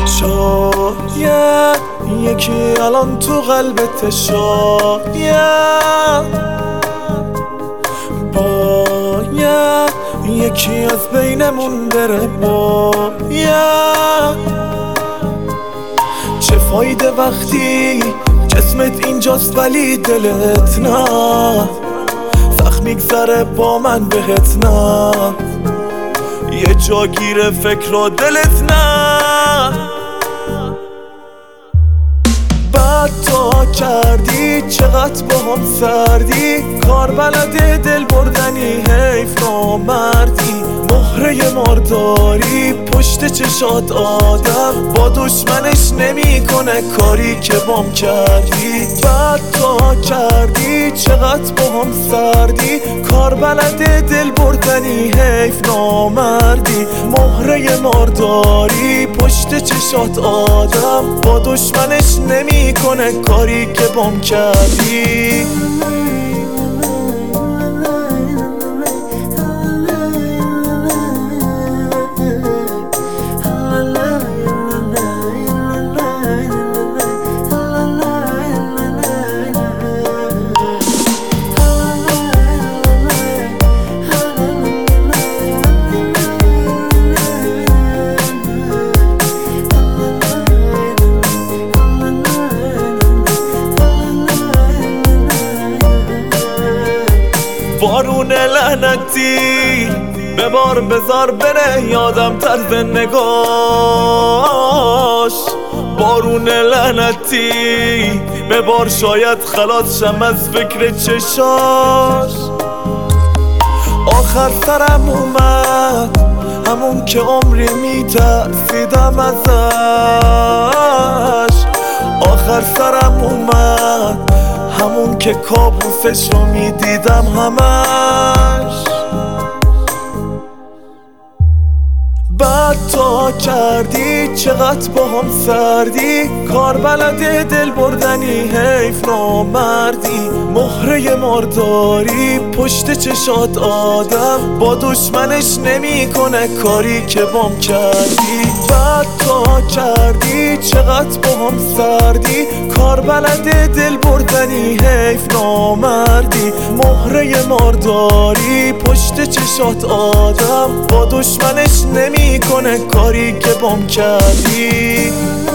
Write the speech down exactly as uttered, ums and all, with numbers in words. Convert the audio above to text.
شاید یکی الان تو قلبت شاید باید یکی از بینمون بره باید چه فایده وقتی جسمت اینجاست ولی دلت نه سخت میگذره با من بهت نه یه جا گیره فکر و دلت نه بعد تا کردی چقدر با هم سردی کار بلده دل بردنی حیف نامردی مهره مارداری پشت چشات آدم با دشمنش نمیکنه کاری که بام کردی بعد تا کردی چقدر با هم سردی کار بلده دل بردنی حیف نامردی مهره مارداری پشت چشات آدم با دشمنش نمیکنه کاری که بام کردی بارون لعنتی به بار بذار بره یادم طرز نگاش بارون لعنتی به بار شاید خلاص شم از فکر چشاش آخر سرم اومد همون که عمری میترسیدم ازش آخر سرم اومد همون که کابوسش رو میدیدم همش بعد تا کردی چقدر با هم سردی کار بلده دل بردنی حیف نامردی مهره مارداری پشت چشات آدم با دشمنش نمیکنه کاری که بام کردی بعد تا کردی چقدر با هم سردی کار بلده دل بردنی حیف نامردی مهره مارداری پشت چشات آدم با دشمنش نمیکنه کاری که بام کردی